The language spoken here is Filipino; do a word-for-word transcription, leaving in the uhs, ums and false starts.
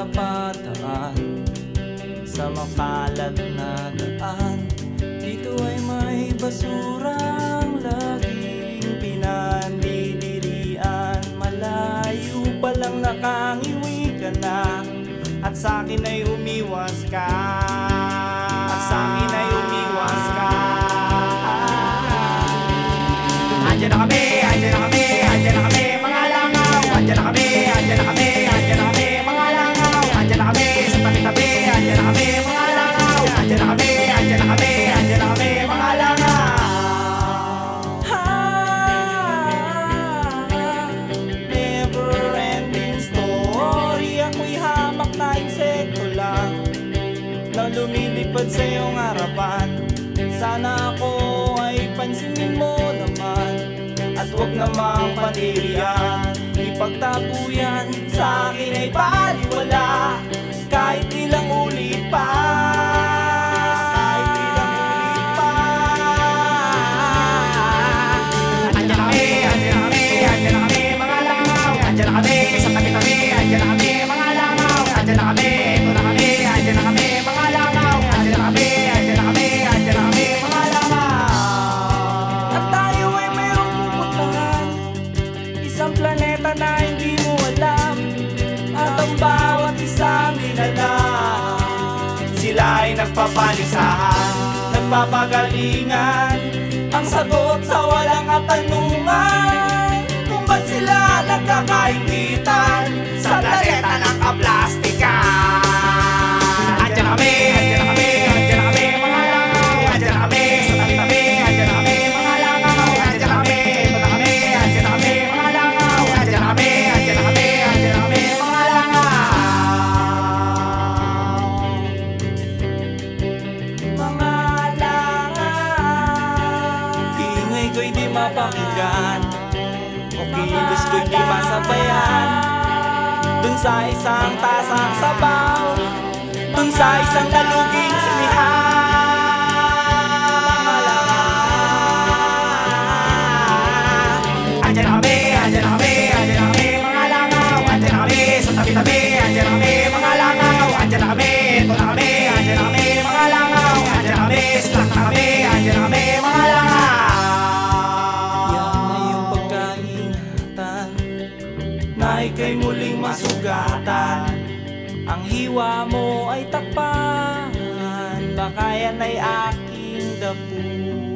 napadaan sa makalat na daan. Dito ay may basurang laging pinandidirian. Malayo palang nakangiwi ka na, at sa'kin ay umiwas ka, at sa'kin ay umiwas ka. Andiyan na kami, andiyan na kami, andiyan na kami, mga langaw. Andiyan na kami, andiyan na kami, andiyan na kami, mga langaw. Andiyan na kami sa tabi-tabi, andiyan na kami, mga langaw. Andiyan na kami, andiyan na kami, andiyan na kami, mga langaw. Never ending story. Ako'y hamak na insekto lang na lumilipad sa iyong harapan. Sana ako ay pansinin mo naman, at huwag namang paniriyan. Ipagtago yan sa akin ay baliwala, kahit ilang ulit pa, kahit ilang ulit pa. Andiyan na kami, andiyan na kami, andiyan na kami, mga langaw. Andiyan na kami sa tabi-tabi, andiyan na kami, mga langaw. Andiyan na kami, ito na kami, andiyan na kami, mga langaw. Andiyan na kami, andiyan na kami, andiyan na kami, mga langaw. At tayo ay mayroong pupuntahan, isang planeta na hindi mo alam, at ang bawat isang nilalang. Sila ay nagpapaligsahan, nagpapagalingan, ang sagot sa walang katanungan, kung ba't sila nagkakaingitan sa planeta ng kaplastikan. Andiyan na kami, andiyan na kami, andiyan na kami, mga langaw. Andiyan na kami sa tabi-tabi, andiyan na kami, mga langaw. Andiyan na kami, ito na kami, andiyan na kami, mga langaw. Andiyan na kami, andiyan na kami, andiyan na kami, mga langaw. Mga langaw. Ingay ko'y di mapakinggan, o kilos ko'y di masabayan. Dun sa isang tasang sabaw, dun sa isang naluging sinihan. Mga langaw. Andiyan na kami, andiyan na kami, andiyan na kami, mga langaw. Andiyan na kami sa tabi-tabi, andiyan na kami, mga langaw. Andiyan na kami, ito na kami, andiyan na kami, mga langaw. Andiyan na kami, slack na kami, andiyan na kami, mga langaw. Yan na yung pagkaingatan na ika'y muling masugatan. Ang hiwa mo ay takpan, baka yan ay aking dapo.